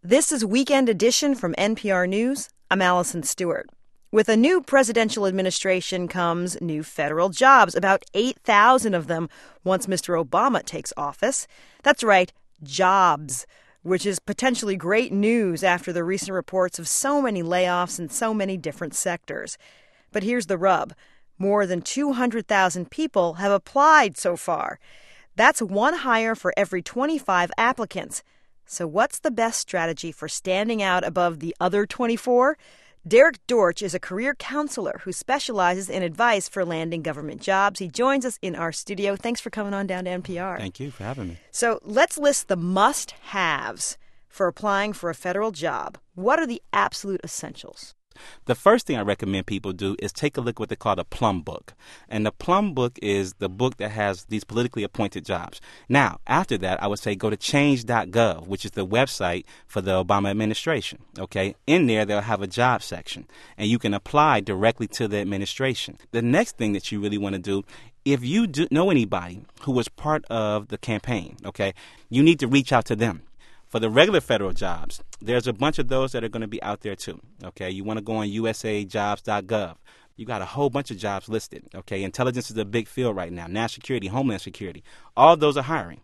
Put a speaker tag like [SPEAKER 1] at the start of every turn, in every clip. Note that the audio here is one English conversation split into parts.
[SPEAKER 1] This is Weekend Edition from NPR News. I'm Allison Stewart. With a new presidential administration comes new federal jobs, about 8,000 of them once Mr. Obama takes office. That's right, jobs, which is potentially great news after the recent reports of so many layoffs in so many different sectors. But here's the rub. More than 200,000 people have applied so far. That's one hire for every 25 applicants. So what's the best strategy for standing out above the other 24? Derek Dortch is a career counselor who specializes in advice for landing government jobs. He joins us in our studio. Thanks for coming on down to NPR.
[SPEAKER 2] Thank you for having me.
[SPEAKER 1] So let's list the must-haves for applying for a federal job. What are the absolute essentials?
[SPEAKER 2] The first thing I recommend people do is take a look at what they call the Plum Book. And the Plum Book is the book that has these politically appointed jobs. Now, after that, I would say go to change.gov, which is the website for the Obama administration. Okay, in there, they'll have a job section, and you can apply directly to the administration. The next thing that you really want to do, if you do know anybody who was part of the campaign, okay, you need to reach out to them. For the regular federal jobs, there's a bunch of those that are going to be out there too, okay? You want to go on usajobs.gov. You got a whole bunch of jobs listed, okay? Intelligence is a big field right now. National security, homeland security, all those are hiring.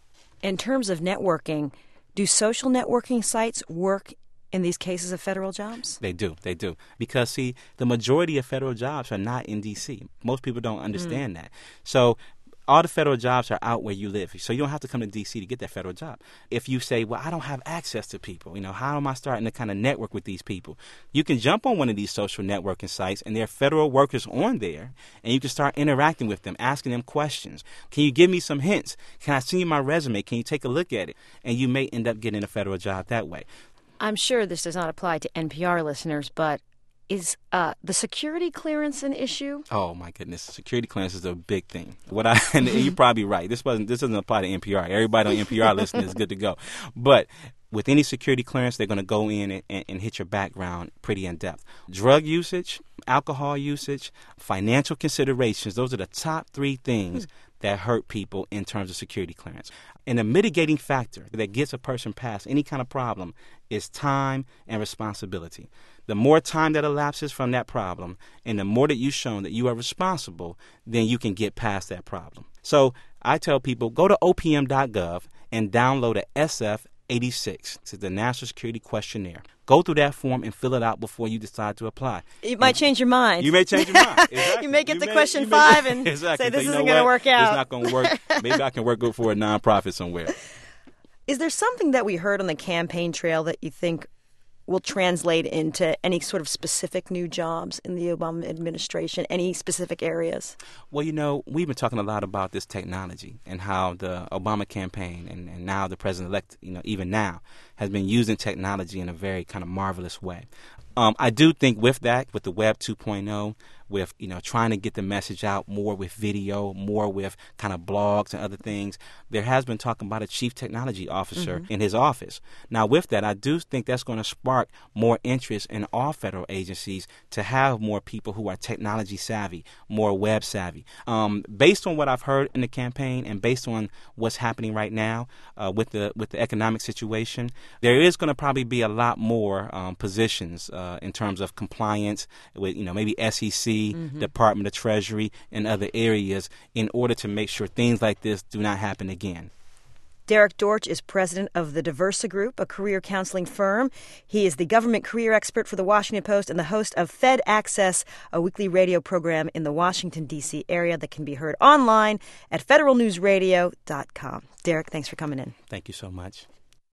[SPEAKER 1] In terms of networking, do social networking sites work in these cases of federal jobs?
[SPEAKER 2] They do. Because, see, the majority of federal jobs are not in D.C. Most people don't understand that. So all the federal jobs are out where you live, so you don't have to come to D.C. to get that federal job. If you say, well, I don't have access to people, how am I starting to kind of network with these people? You can jump on one of these social networking sites, and there are federal workers on there, and you can start interacting with them, asking them questions. Can you give me some hints? Can I send you my resume? Can you take a look at it? And you may end up getting a federal job that way.
[SPEAKER 1] I'm sure this does not apply to NPR listeners, but is the security clearance an issue?
[SPEAKER 2] Oh my goodness, security clearance is a big thing. And you're probably right. This doesn't apply to NPR. Everybody on NPR listening is good to go. But with any security clearance, they're going to go in and hit your background pretty in depth. Drug usage, alcohol usage, financial considerations, those are the top three things that hurt people in terms of security clearance. And the mitigating factor that gets a person past any kind of problem is time and responsibility. The more time that elapses from that problem and the more that you've shown that you are responsible, then you can get past that problem. So I tell people, go to opm.gov and download a SF-86. It's the National Security Questionnaire. Go through that form and fill it out before you decide to apply.
[SPEAKER 1] You might change your mind.
[SPEAKER 2] You may change your mind. Exactly.
[SPEAKER 1] You may get to question 5 and
[SPEAKER 2] exactly.
[SPEAKER 1] say this
[SPEAKER 2] so
[SPEAKER 1] isn't going to work out.
[SPEAKER 2] It's not going to work. Maybe I can work for a nonprofit somewhere.
[SPEAKER 1] Is there something that we heard on the campaign trail that you think will translate into any sort of specific new jobs in the Obama administration, any specific areas?
[SPEAKER 2] Well, we've been talking a lot about this technology and how the Obama campaign and now the president-elect, even now, has been using technology in a very kind of marvelous way. I do think with that, with the Web 2.0, with, trying to get the message out more with video, more with kind of blogs and other things, there has been talking about a chief technology officer in his office. Now, with that, I do think that's going to spark more interest in all federal agencies to have more people who are technology savvy, more web savvy. Based on what I've heard in the campaign and based on what's happening right now with the economic situation, there is going to probably be a lot more positions in terms of compliance with, maybe SEC, Department of Treasury, and other areas in order to make sure things like this do not happen again.
[SPEAKER 1] Derek Dortch is president of the Diversa Group, a career counseling firm. He is the government career expert for the Washington Post and the host of Fed Access, a weekly radio program in the Washington, D.C. area that can be heard online at federalnewsradio.com. Derek, thanks for coming in.
[SPEAKER 2] Thank you so much.